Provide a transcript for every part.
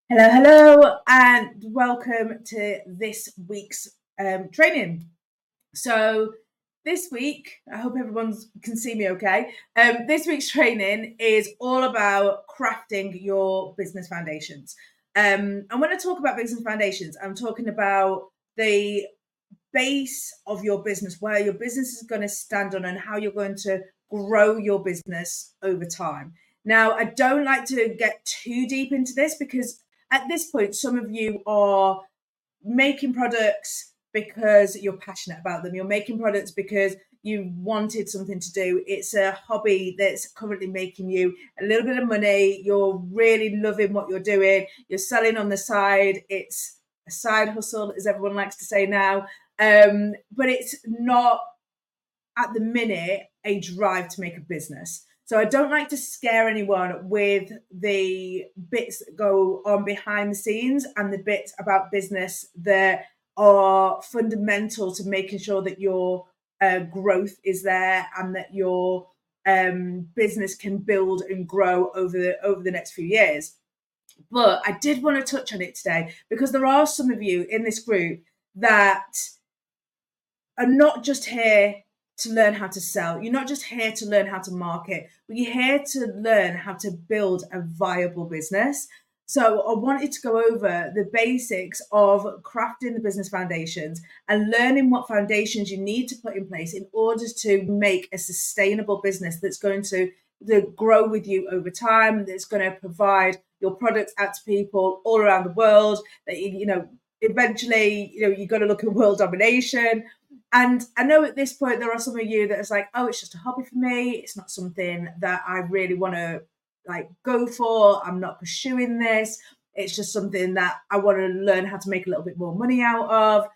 Hello, and welcome to this week's training. So, this week, I hope everyone can see me okay. This week's training is all about crafting your business foundations. And when I talk about business foundations, I'm talking about the base of your business, where your business is going to stand on, and how you're going to grow your business over time. Now, I don't like to get too deep into this because at this point, some of you are making products because you're passionate about them. You're making products because you wanted something to do. It's a hobby that's currently making you a little bit of money. You're really loving what you're doing. You're selling on the side. It's a side hustle, as everyone likes to say now. But it's not at the minute a drive to make a business. So I don't like to scare anyone with the bits that go on behind the scenes and the bits about business that are fundamental to making sure that your growth is there and that your business can build and grow over the next few years. But I did want to touch on it today because there are some of you in this group that are not just here to learn how to sell. You're not just here to learn how to market, but you're here to learn how to build a viable business. So I wanted to go over the basics of crafting the business foundations and learning what foundations you need to put in place in order to make a sustainable business that's going to grow with you over time, that's going to provide your products out to people all around the world, that eventually, you've got to look at world domination. And I know at this point there are some of you that is like, oh, it's just a hobby for me. It's not something that I really want to go for. I'm not pursuing this. It's just something that I want to learn how to make a little bit more money out of.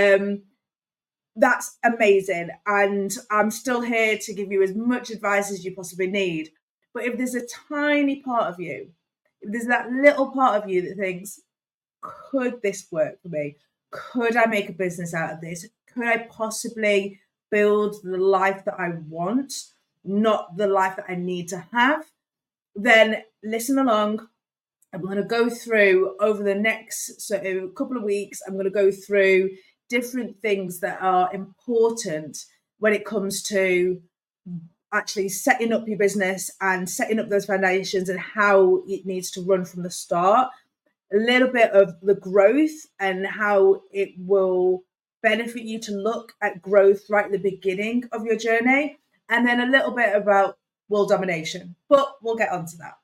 That's amazing. And I'm still here to give you as much advice as you possibly need. But if there's a tiny part of you, if there's that little part of you that thinks, could this work for me? Could I make a business out of this? Could I possibly build the life that I want, not the life that I need to have? Then listen along. I'm going to go through over the next couple of weeks, I'm going to go through different things that are important when it comes to actually setting up your business and setting up those foundations and how it needs to run from the start. A little bit of the growth and how it will benefit you to look at growth right at the beginning of your journey, and then a little bit about world domination, but we'll get onto that.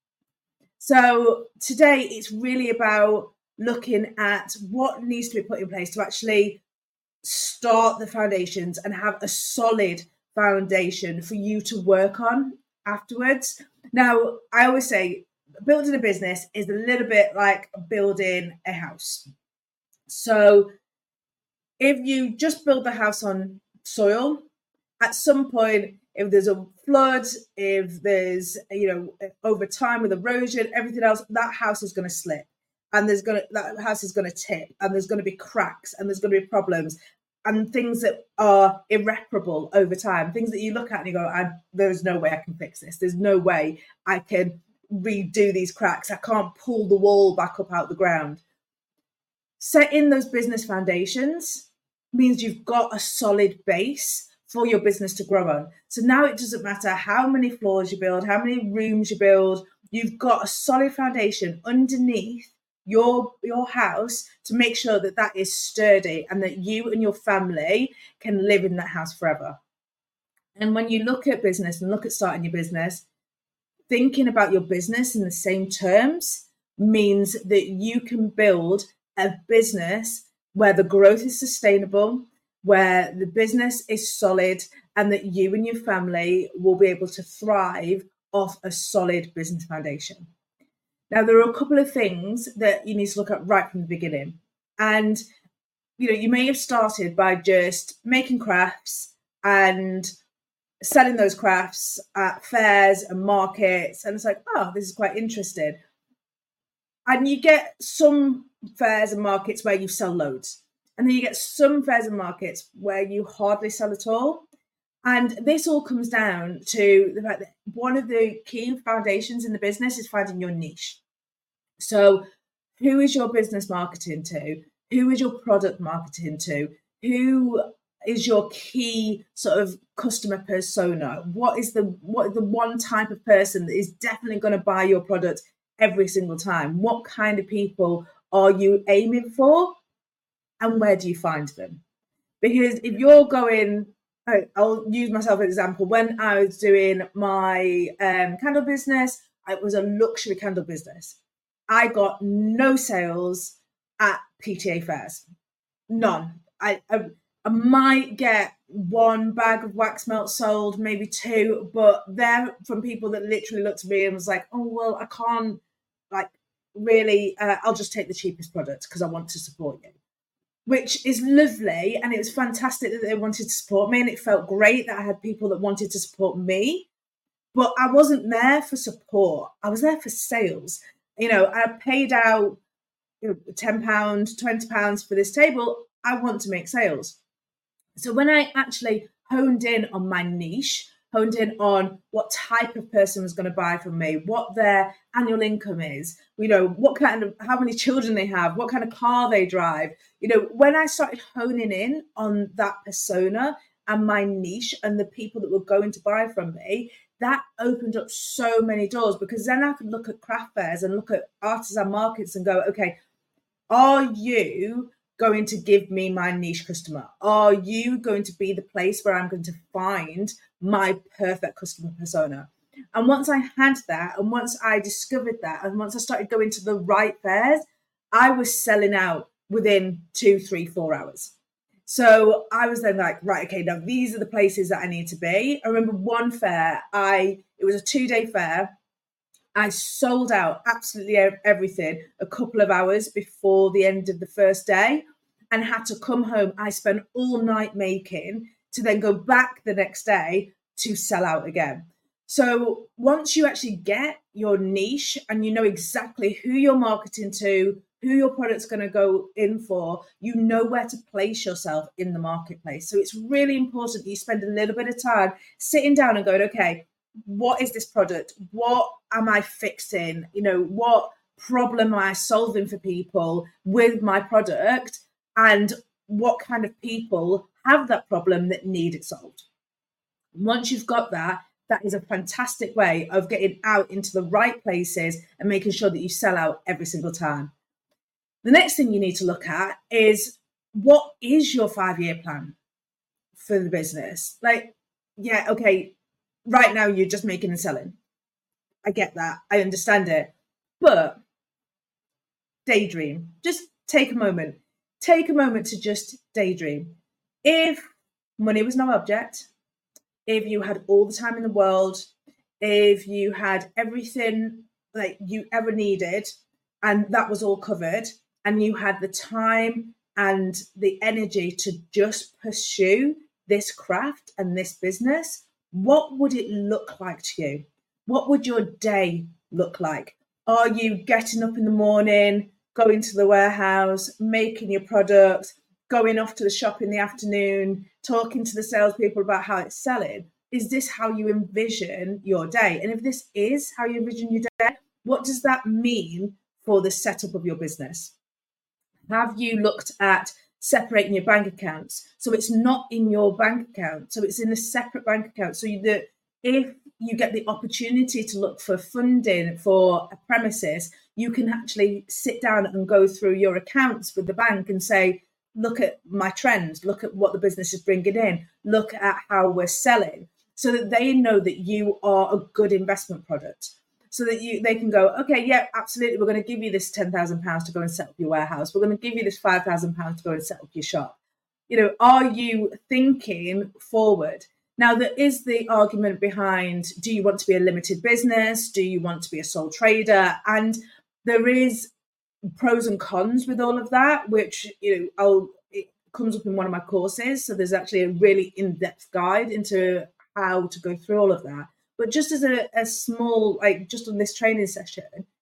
So today it's really about looking at what needs to be put in place to actually start the foundations and have a solid foundation for you to work on afterwards. Now, I always say building a business is a little bit like building a house. So if you just build the house on soil, at some point, if there's a flood, if there's, over time with erosion, everything else, that house is going to slip, and that house is going to tip, and there's going to be cracks, and there's going to be problems, and things that are irreparable over time, things that you look at and you go, there's no way I can fix this. There's no way I can redo these cracks. I can't pull the wall back up out the ground. Setting those business foundations means you've got a solid base for your business to grow on. So now it doesn't matter how many floors you build, how many rooms you build, you've got a solid foundation underneath your house to make sure that that is sturdy and that you and your family can live in that house forever. And when you look at business and look at starting your business, thinking about your business in the same terms means that you can build a business where the growth is sustainable, where the business is solid, and that you and your family will be able to thrive off a solid business foundation. Now, there are a couple of things that you need to look at right from the beginning. And, you may have started by just making crafts and selling those crafts at fairs and markets. And it's like, oh, this is quite interesting. And you get some fairs and markets where you sell loads. And then you get some fairs and markets where you hardly sell at all. And this all comes down to the fact that one of the key foundations in the business is finding your niche. So Who is your business marketing to? Who is your product marketing to? Who is your key sort of customer persona? What is the one type of person that is definitely going to buy your product every single time? What kind of people are you aiming for? And where do you find them? Because if you're going, I'll use myself as an example. When I was doing my candle business, it was a luxury candle business. I got no sales at PTA fairs, none. I might get one bag of wax melt sold, maybe two, but they're from people that literally looked at me and was like, "Oh well, I can't, like, really. I'll just take the cheapest product because I want to support you." Which is lovely, and it was fantastic that they wanted to support me, and it felt great that I had people that wanted to support me. But I wasn't there for support. I was there for sales. I paid out £10, £20 for this table. I want to make sales. So when I actually honed in on my niche, honed in on what type of person was going to buy from me, what their annual income is, what kind of, how many children they have, what kind of car they drive. When I started honing in on that persona and my niche and the people that were going to buy from me, that opened up so many doors, because then I could look at craft fairs and look at artisan markets and go, okay, are you going to give me my niche customer? Are you going to be the place where I'm going to find my perfect customer persona? And once I had that, and once I discovered that, and once I started going to the right fairs, I was selling out within 2, 3, 4 hours. So I was then like, right, okay, now these are the places that I need to be. I remember one fair, it was a 2-day fair. I sold out absolutely everything a couple of hours before the end of the first day, and had to come home. I spent all night making to then go back the next day to sell out again. So once you actually get your niche and you know exactly who you're marketing to, who your product's going to go in for, you know where to place yourself in the marketplace. So it's really important that you spend a little bit of time sitting down and going, okay, what is this product? What am I fixing? What problem am I solving for people with my product? And what kind of people have that problem that need it solved? Once you've got that, that is a fantastic way of getting out into the right places and making sure that you sell out every single time. The next thing you need to look at is, what is your 5-year plan for the business? Like, yeah, okay, right now you're just making and selling. I get that. I understand it. But daydream. Just take a moment. Take a moment to just daydream. If money was no object, if you had all the time in the world, if you had everything like you ever needed and that was all covered, and you had the time and the energy to just pursue this craft and this business, what would it look like to you? What would your day look like? Are you getting up in the morning, going to the warehouse, making your products, going off to the shop in the afternoon, talking to the salespeople about how it's selling? Is this how you envision your day? And if this is how you envision your day, what does that mean for the setup of your business? Have you looked at separating your bank accounts so it's not in your bank account, so it's in a separate bank account, so that if you get the opportunity to look for funding for a premises, you can actually sit down and go through your accounts with the bank and say, look at my trends, look at what the business is bringing in, look at how we're selling, so that they know that you are a good investment product. So that they can go, okay, yeah, absolutely, we're going to give you this £10,000 to go and set up your warehouse. We're going to give you this £5,000 to go and set up your shop. Are you thinking forward? Now, there is the argument behind, do you want to be a limited business? Do you want to be a sole trader? And there is pros and cons with all of that, which, it comes up in one of my courses. So there's actually a really in-depth guide into how to go through all of that. But just as a small, just on this training session,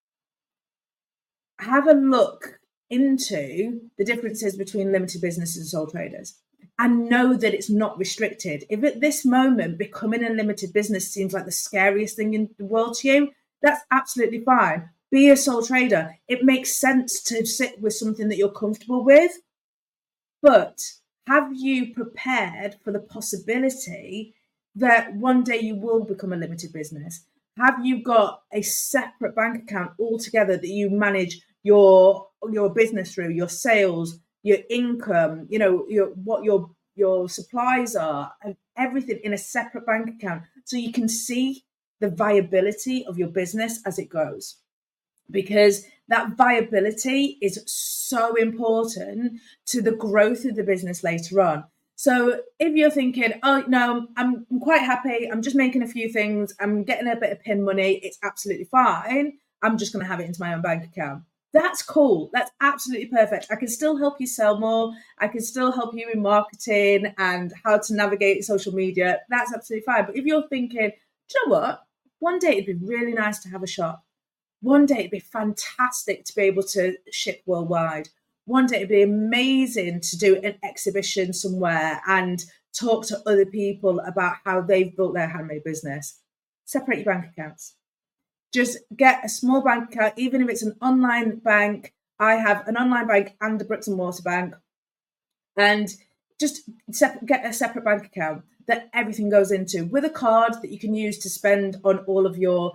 have a look into the differences between limited businesses and sole traders, and know that it's not restricted. If at this moment becoming a limited business seems like the scariest thing in the world to you, that's absolutely fine. be a sole trader. It makes sense to sit with something that you're comfortable with, but have you prepared for the possibility that one day you will become a limited business? Have you got a separate bank account altogether that you manage your business through, your sales, your income, what your supplies are, and everything in a separate bank account, so you can see the viability of your business as it goes? Because that viability is so important to the growth of the business later on. So if you're thinking, oh no, I'm quite happy, I'm just making a few things, I'm getting a bit of pin money, it's absolutely fine, I'm just going to have it into my own bank account. That's cool. That's absolutely perfect. I can still help you sell more. I can still help you in marketing and how to navigate social media. That's absolutely fine. But if you're thinking, do you know what? One day it'd be really nice to have a shop. One day it'd be fantastic to be able to ship worldwide. One day it'd be amazing to do an exhibition somewhere and talk to other people about how they've built their handmade business. Separate your bank accounts. Just get a small bank account, even if it's an online bank. I have an online bank and a bricks and mortar bank. And just get a separate bank account that everything goes into, with a card that you can use to spend on all of your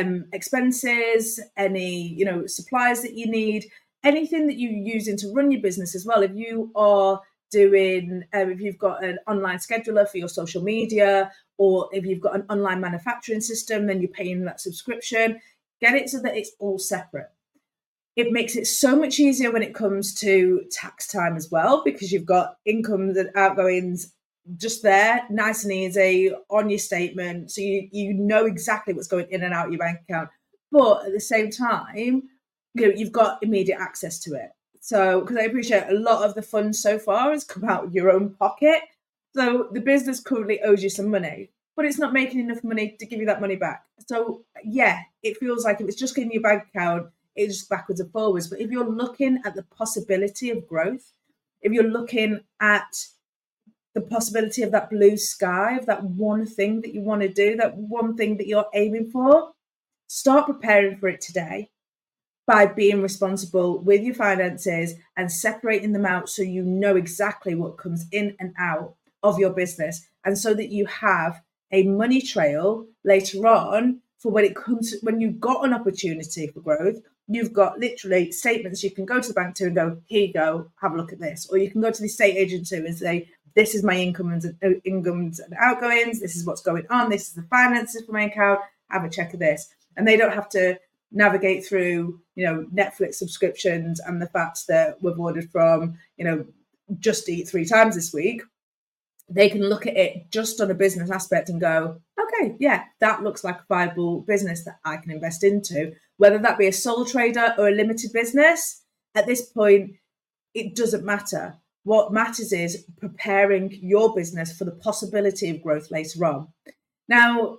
expenses, any supplies that you need, anything that you're using to run your business as well. If you are doing, if you've got an online scheduler for your social media, or if you've got an online manufacturing system, then you're paying that subscription. Get it so that it's all separate. It makes it so much easier when it comes to tax time as well, because you've got incomes and outgoings just there, nice and easy on your statement. So you know exactly what's going in and out of your bank account. But at the same time, you've got immediate access to it. So, because I appreciate a lot of the funds so far has come out of your own pocket. So the business currently owes you some money, but it's not making enough money to give you that money back. So yeah, it feels like if it's just in your bank account, it's just backwards and forwards. But if you're looking at the possibility of growth, if you're looking at the possibility of that blue sky, of that one thing that you want to do, that one thing that you're aiming for, start preparing for it today by being responsible with your finances and separating them out, so you know exactly what comes in and out of your business, and so that you have a money trail later on for when you've got an opportunity for growth. You've got literally statements you can go to the bank to and go, here you go, have a look at this. Or you can go to the estate agent to and say, this is my incomes and outgoings, this is what's going on, this is the finances for my account, have a check of this. And they don't have to navigate through, Netflix subscriptions and the fact that we've ordered from, Just Eat 3 times this week. They can look at it just on a business aspect and go, okay, yeah, that looks like a viable business that I can invest into. Whether that be a sole trader or a limited business, at this point, it doesn't matter. What matters is preparing your business for the possibility of growth later on. Now,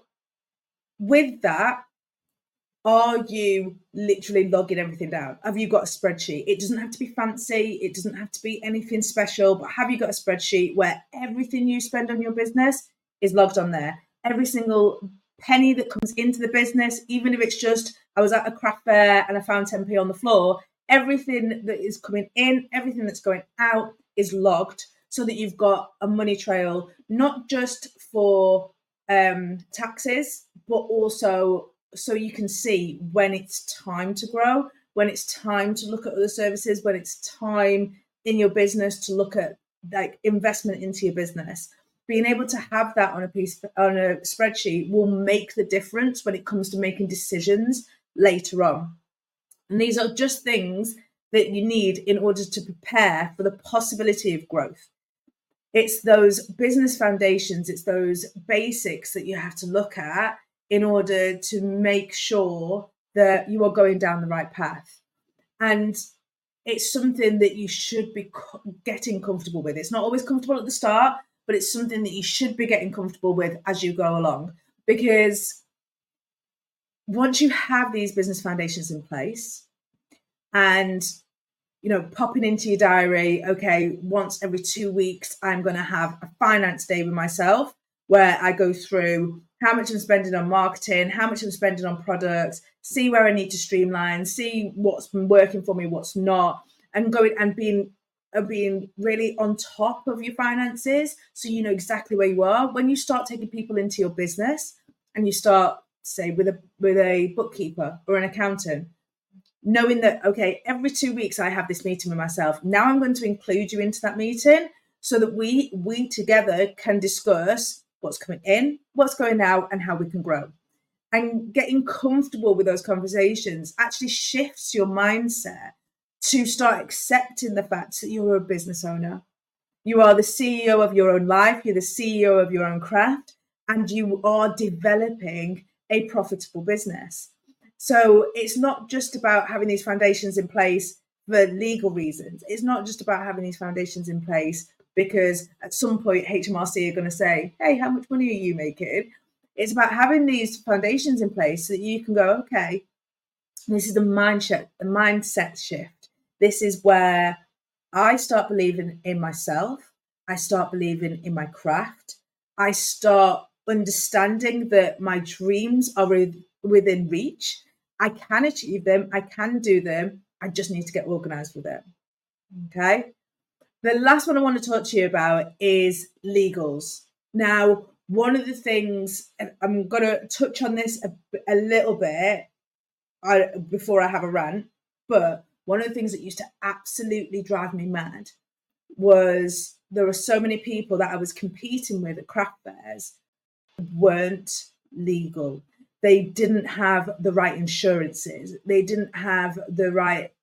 with that, are you literally logging everything down? Have you got a spreadsheet? It doesn't have to be fancy. It doesn't have to be anything special, but have you got a spreadsheet where everything you spend on your business is logged on there? Every single penny that comes into the business, even if it's just, I was at a craft fair and I found 10p on the floor, everything that is coming in, everything that's going out is logged, so that you've got a money trail, not just for taxes, but also so you can see when it's time to grow, when it's time to look at other services, when it's time in your business to look at like investment into your business. Being able to have that on a spreadsheet will make the difference when it comes to making decisions later on. And these are just things that you need in order to prepare for the possibility of growth. It's those business foundations, it's those basics that you have to look at in order to make sure that you are going down the right path. And it's something that you should be getting comfortable with. It's not always comfortable at the start, but it's something that you should be getting comfortable with as you go along. Because once you have these business foundations in place and, popping into your diary, okay, once every 2 weeks, I'm going to have a finance day with myself where I go through how much I'm spending on marketing, how much I'm spending on products, see where I need to streamline, see what's been working for me, what's not, and going and being really on top of your finances, so you know exactly where you are. When you start taking people into your business and you start, say, with a bookkeeper or an accountant, knowing that, okay, every 2 weeks I have this meeting with myself. Now I'm going to include you into that meeting so that we together can discuss what's coming in, what's going out, and how we can grow. And getting comfortable with those conversations actually shifts your mindset to start accepting the fact that you're a business owner. You are the CEO of your own life, you're the CEO of your own craft, and you are developing a profitable business. So it's not just about having these foundations in place for legal reasons. It's not just about having these foundations in place because at some point HMRC are going to say, hey, how much money are you making? It's about having these foundations in place so that you can go, okay, this is the mindset shift. This is where I start believing in myself. I start believing in my craft. I start understanding that my dreams are within reach. I can achieve them. I can do them. I just need to get organized with it. Okay. The last one I want to talk to you about is legals. Now, one of the things, I'm going to touch on this a little bit before I have a rant, but one of the things that used to absolutely drive me mad was there were so many people that I was competing with at craft fairs weren't legal. They didn't have the right insurances. They didn't have the right,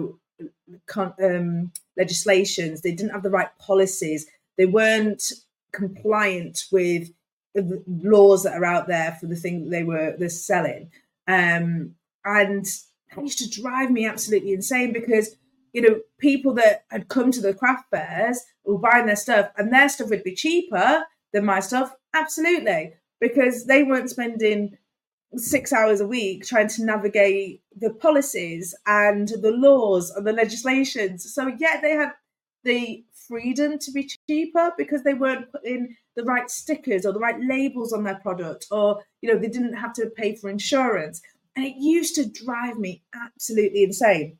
legislations. They didn't have the right policies. They weren't compliant with the laws that are out there for the thing that they're selling. And that used to drive me absolutely insane because, people that had come to the craft fairs were buying their stuff and their stuff would be cheaper than my stuff. Absolutely. Because they weren't spending 6 hours a week trying to navigate the policies and the laws and the legislations. So yeah, they had the freedom to be cheaper because they weren't putting the right stickers or the right labels on their product, or they didn't have to pay for insurance. And it used to drive me absolutely insane.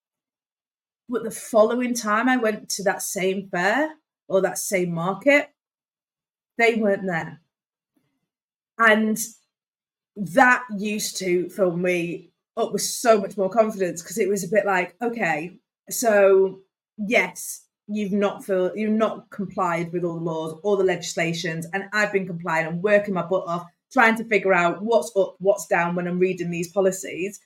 But the following time I went to that same fair or that same market, they weren't there. And that used to fill me up with so much more confidence because it was a bit like, okay, so yes, you've not complied with all the laws, all the legislations, and I've been compliant and working my butt off trying to figure out what's up, what's down when I'm reading these policies.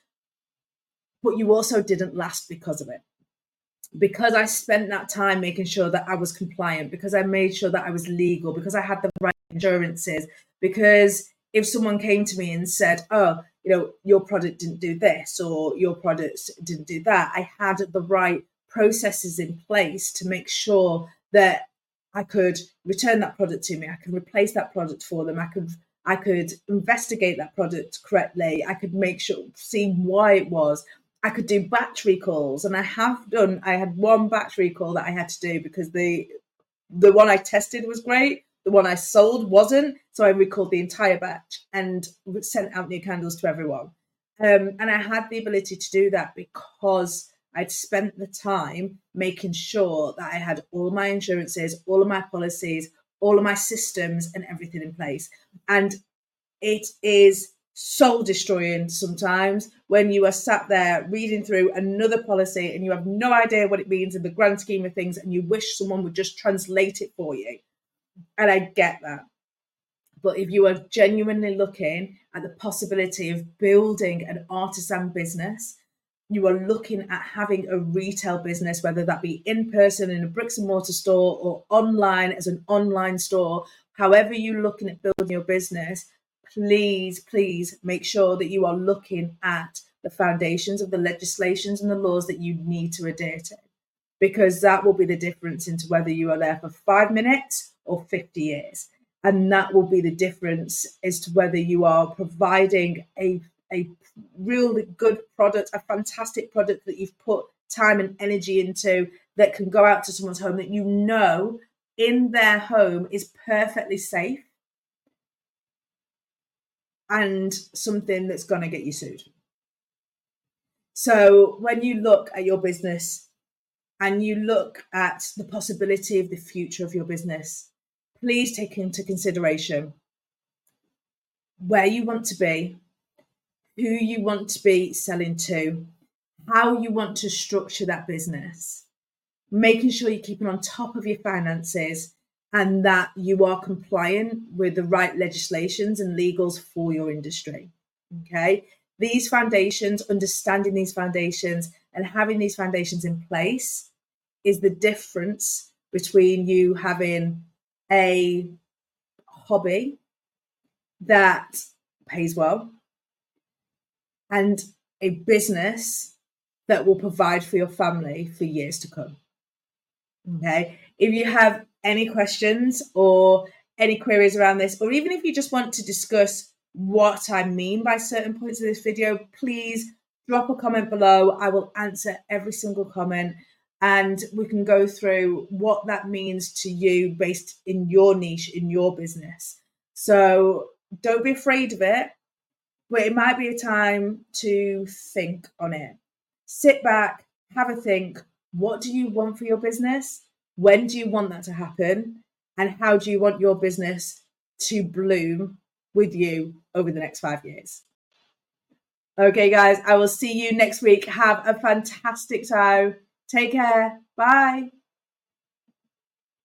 But you also didn't last because of it. Because I spent that time making sure that I was compliant, because I made sure that I was legal, because I had the right insurances, because if someone came to me and said, oh, your product didn't do this or your product didn't do that, I had the right processes in place to make sure that I could return that product to me. I could replace that product for them. I could investigate that product correctly. I could make sure, see why it was. I could do batch recalls, and I had one batch recall that I had to do because the one I tested was great. The one I sold wasn't. So I recalled the entire batch and sent out new candles to everyone. And I had the ability to do that because I'd spent the time making sure that I had all my insurances, all of my policies, all of my systems and everything in place. And it is soul destroying sometimes when you are sat there reading through another policy and you have no idea what it means in the grand scheme of things and you wish someone would just translate it for you. And I get that. But if you are genuinely looking at the possibility of building an artisan business, you are looking at having a retail business, whether that be in person in a bricks and mortar store or online as an online store, however you're looking at building your business, please make sure that you are looking at the foundations of the legislations and the laws that you need to adhere to, because that will be the difference into whether you are there for 5 minutes or 50 years. And that will be the difference as to whether you are providing a really good product, a fantastic product that you've put time and energy into, that can go out to someone's home that in their home is perfectly safe, and something that's going to get you sued. So when you look at your business and you look at the possibility of the future of your business, please take into consideration where you want to be, who you want to be selling to, how you want to structure that business, making sure you're keeping on top of your finances and that you are compliant with the right legislations and legals for your industry. Okay. These foundations, understanding these foundations and having these foundations in place is the difference between you having a hobby that pays well and a business that will provide for your family for years to come. Okay. If you have any questions or any queries around this, or even if you just want to discuss what I mean by certain points of this video, please drop a comment below. I will answer every single comment and we can go through what that means to you based in your niche, in your business. So don't be afraid of it, but it might be a time to think on it. Sit back, have a think. What do you want for your business? When do you want that to happen? And how do you want your business to bloom with you over the next 5 years? Okay, guys, I will see you next week. Have a fantastic time. Take care. Bye.